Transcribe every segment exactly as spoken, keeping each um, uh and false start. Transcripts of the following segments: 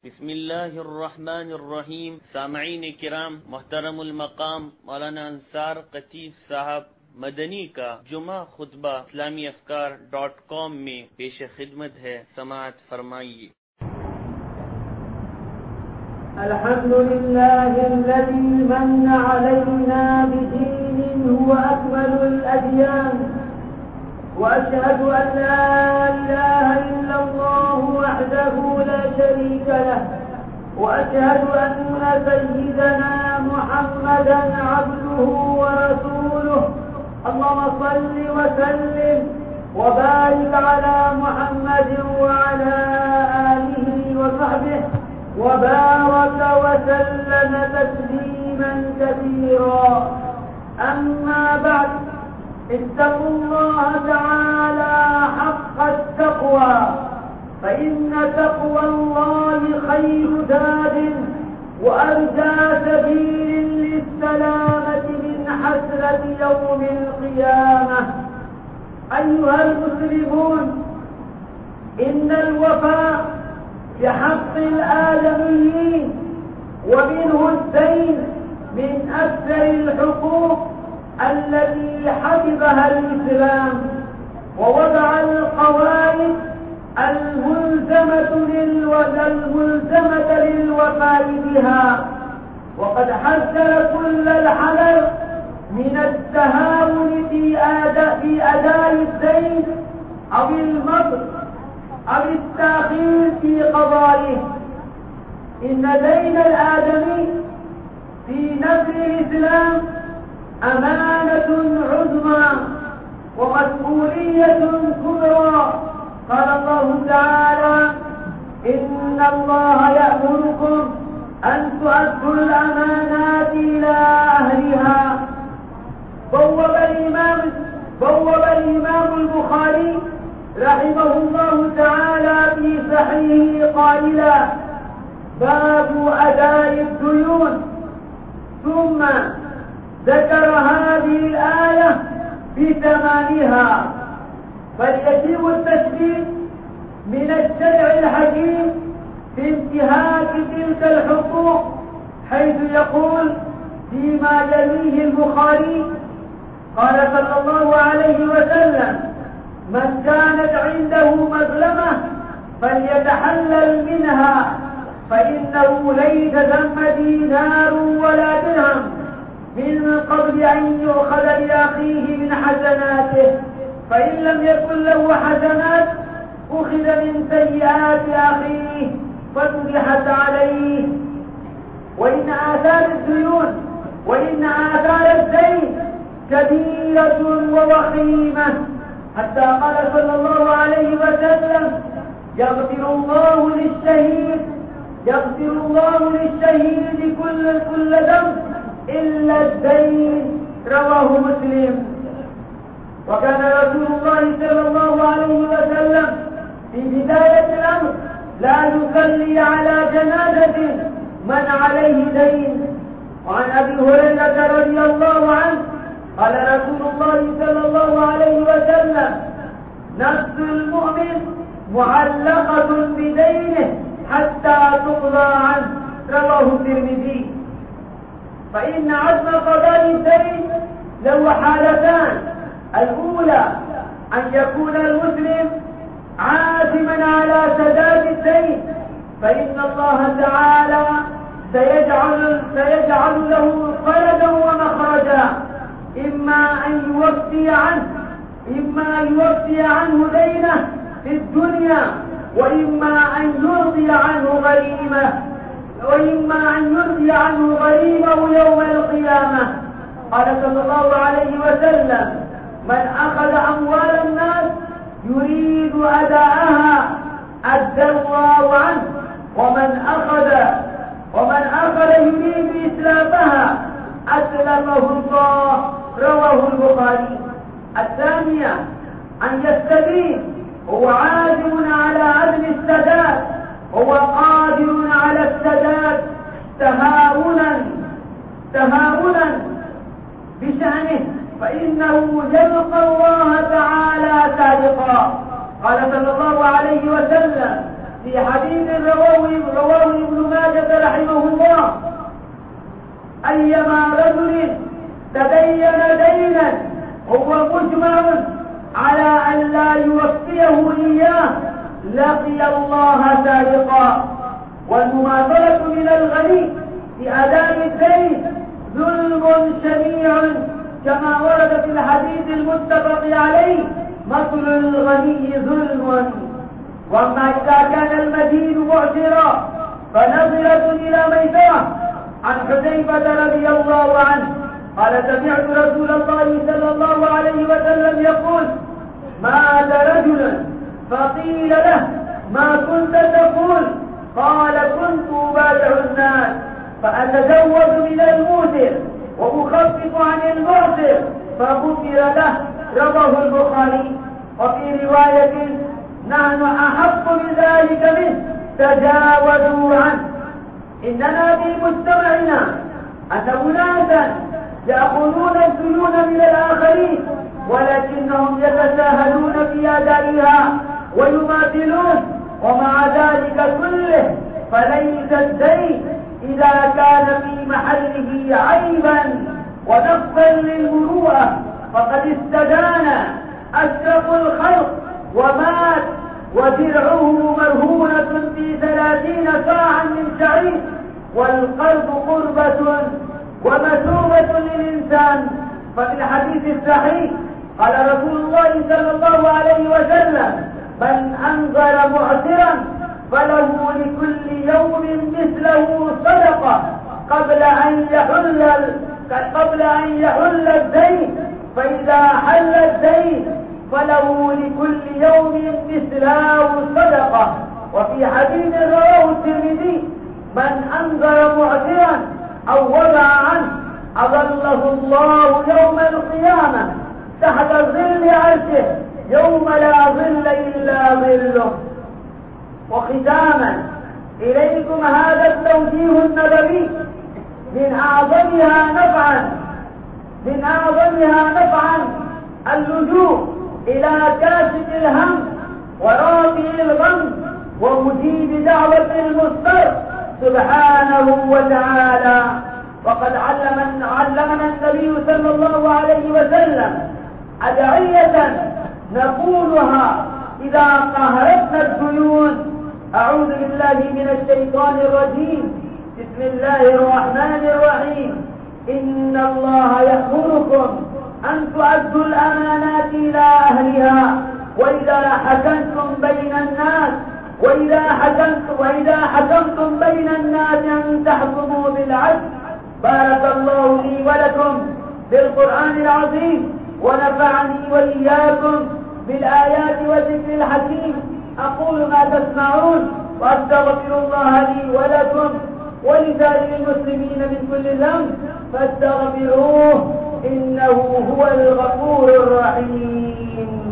بسم الله الرحمن الرحیم. سامعین کرام، محترم المقام مولانا انصار قطیف صاحب مدنی کا جمعہ خطبہ اسلامی افکار ڈاٹ کام میں پیش خدمت ہے، سماعت فرمائیے۔ الحمد لله الذي من علينا بدين هو أكمل الأديان، وأشهد أن لا إله إلا الله وحده لا شريك له، وأشهد أن سيدنا محمدا عبده ورسوله. اللهم صل وسلم وبارك على محمد وعلى آله وصحبه وبارك وسلم تسليما كثيرا. أما بعد، اتقوا الله تعالى حق التقوى، فإن تقوى الله خير زاد وأرجى سبيل للسلامة من حسرة يوم القيامة. أيها المسلمون، إن الوفاء بحق الآدميين ومنه الدين من أكثر الحقوق التي حفظها الإسلام، ووضع القواعد الملزمة للوفاء بها، وقد حذر كل الحذر من التهاون في أداء الدين أو المكر أو التأخير في قضائه. إن دين الآدمي في نفس الإسلام أمانة عظمى ومسؤولية كبرى. قال الله تعالى: إن الله يأمركم أن تؤدوا الأمانات إلى أهلها. بوب الإمام بوب الإمام البخاري رحمه الله تعالى في صحيحه قائلا: باب أداء الديون، ثم ذكر هذه الآية بتمامها. فليجب التشديد من الشرع الحكيم في انتهاك تلك الحقوق، حيث يقول فيما يليه البخاري: قال صلى الله عليه وسلم: من كانت عنده مظلمة فليتحلل منها، فإنه ليس ثم دينار ولا درهم من قبل أن يؤخذ لأخيه من حسناته، فإن لم يكن له حسنات أخذ من سيئات أخيه فتبحت عليه. وإن آثار الديون وإن آثار الدين كبيرة ووخيمة، حتى قال صلى الله عليه وسلم: يغفر الله للشهيد يغفر الله للشهيد كل كل ذنب إلا الدين. رواه مسلم. وكان رسول الله صلى الله عليه وسلم في بداية الأمر لا يصلي على جنازة من عليه دين. وعن أبي هريرة رضي الله عنه قال رسول الله صلى الله عليه وسلم: نفس المؤمن معلقة بدينه حتى تقضى عنه. رواه الترمذي. فإن عزم قضاء الدين له حالتان: الأولى أن يكون المسلم عازما على سداد الدين، فإن الله تعالى سيجعل, سيجعل له فرجا ومخرجا، إما أن يوفي عنه إما أن يوفي عنه دينه في الدنيا، وإما أن يرضي عنه غريمه وإما أن يرضي عنه غريمه يوم القيامة. قال صلى الله عليه وسلم: من أخذ أموال الناس يريد أداءها أدى الله عنه، ومن أخذ ومن أخذ يريد إسلافها أسلمه الله. رواه البخاري. الثانية أن يستدين هو عازم على عدم السداد، هو قادر على السداد تهاونا تهاونا بشأنه، فإنه يلقى الله تعالى سابقا. قال صلى الله عليه وسلم في حديث رواه رواه صادقا. والمماثلة من الغني في أداء الدين ظلم شنيع كما ورد في الحديث المتفق عليه: مثل الغني ظلم. وأما إذا كان المدين معسرا فنظرة إلى ميسرة. عن حذيفة رضي الله عنه قال: سمعت رسول الله صلى الله عليه وسلم يقول: مات رجل فقيل له: ما كنت تقول؟ قال: كنت أبايع الناس فأتزوج من الموسر وأخفف عن المعسر فغفر له. رواه البخاري. وفي رواية: نحن أحق بذلك منه، تجاوزوا عنه. إننا في مجتمعنا أن أناسا يأخذون الديون من الآخرين ولكنهم يتساهلون في أدائها ويماثلون، ومع ذلك كله فليس الدين إذا كان في محله عيبا ونقصا للمروءة فقد استدان أشرف الخلق ومات ودرعه مرهونة في ثلاثين صاعا من شعير. والقلب قربة ومثوبة للإنسان. ففي الحديث الصحيح قال رسول الله صلى الله عليه وسلم: من أنظر معسرا فله لكل يوم مثله صدقة قبل أن يحل قبل أن يحل الدين، فإذا حل الدين فله لكل يوم مثله صدقة. وفي حديث رواه الترمذي: من أنظر معسرا أو وضع عنه أظله الله يوم القيامة تحت ظل عرشه يوم لا ظل إلا ظله. وختاما إليكم هذا التوجيه النبوي من أعظمها نفعا من أعظمها نفعا اللجوء إلى كاشف الهم ورافع الغم ومجيب دعوة المضطر سبحانه وتعالى. وقد علم علمنا النبي صلى الله عليه وسلم أدعية نقولها إذا قهرتنا الديون. أعوذ بالله من الشيطان الرجيم. بسم الله الرحمن الرحيم. إن الله يأمركم أن تؤدوا الأمانات إلى أهلها وإذا حكمتم بين الناس وإذا حكمتم وإذا حكمتم بين الناس أن تحكموا بالعدل. بارك الله لي ولكم بالقرآن العظيم ونفعني وإياكم بالآيات والذكر الحكيم. أقول ما تسمعون وأستغفر الله لي ولكم ولسائر المسلمين من كل ذنب فاستغفروه إنه هو الغفور الرحيم.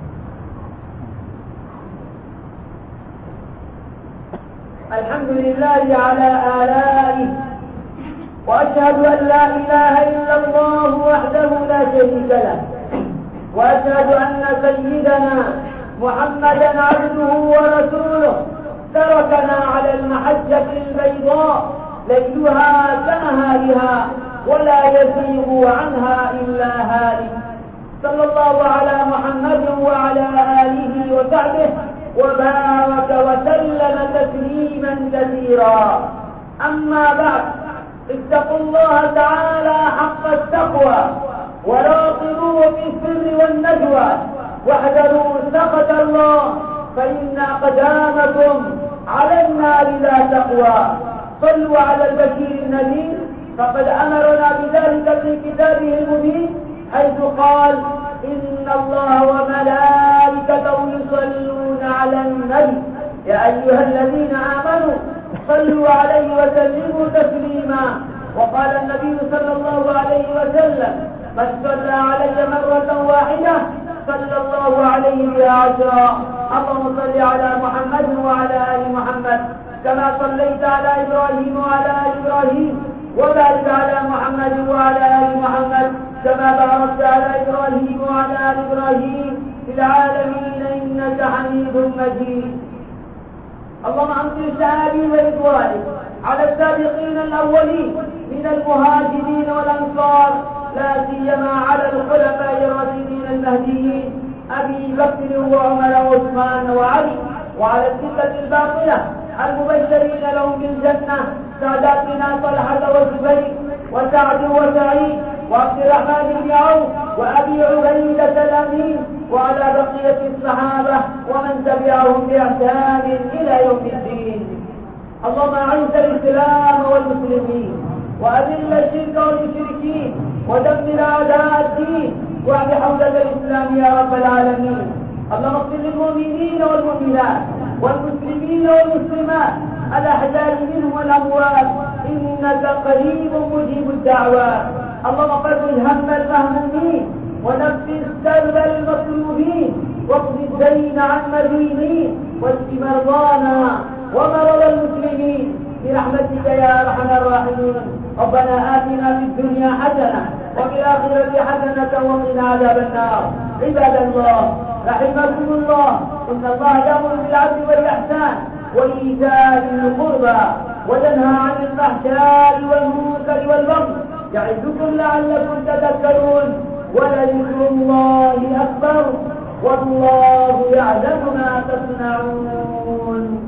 الحمد لله على آلائه، وأشهد أن لا إله إلا الله وحده لا شريك له، وأشهد أن سيدنا محمدا عبده ورسوله تركنا على المحجة البيضاء ليلها كنهارها ولا يزيغ عنها إلا هالك. صلى الله على محمد وعلى آله وصحبه وبارك وسلم تسليما كثيرا. أما بعد، اتقوا الله تعالى حق التقوى وراقبوه في السر والنجوى واحذروا سخط الله فإن أقدامكم على النار لا تقوى. صلوا على البشير النذير فقد أمرنا بذلك في كتابه المبين حيث قال: إن الله وملائكته يصلون على النبي يا أيها الذين آمنوا صلوا عليه وسلموا تسليما. وقال النبي صلى الله عليه وسلم: من صلى علي مرة واحدة صلى الله عليه بها عشرا. اللهم صل على محمد وعلى آل محمد كما صليت على إبراهيم وعلى آل إبراهيم، وبارك على محمد وعلى آل محمد كما باركت على إبراهيم وعلى آل إبراهيم في العالمين إنك حميد مجيد. اللهم أمطر شهادي ورضوانك على السابقين الأولين من المهاجرين والأنصار، لا سيما على الخلفاء الراشدين المهديين أبي بكر وعمر وعثمان وعلي وعلى الستة الباقية المبشرين لهم بالجنة ساداتنا طلحة والزبير وسعد وسعيد وعبد الرحمن بن عوف وأبي عبيدة الأمين وعلى بقية الصحابة ومن تبعهم بإحسان إلى يوم الدين. اللهم أعز الإسلام والمسلمين وأذل الشرك والمشركين ودمر أعداء الدين واعد حوزة الإسلام يا رب العالمين. اللهم اغفر للمؤمنين والمؤمنات والمسلمين والمسلمات الأحياء منهم والأموات إنك قريب مجيب الدعوات. اللهم فرج هم المهمومين ونفس كرب المطلوبين واقض الدين عن مدينين واشف مرضانا ومرضى المسلمين برحمتك يا أرحم الراحمين. ربنا آتنا في الدنيا حسنة وفي الآخرة حسنة وقنا عذاب النار. عباد الله رحمكم الله، إن الله يأمر بالعدل والإحسان وإيتاء ذي القربى وينهى عن الفحشاء والمنكر والبغي يعظكم لعلكم تذكرون. ولذكر الله أكبر والله يعلم ما تصنعون.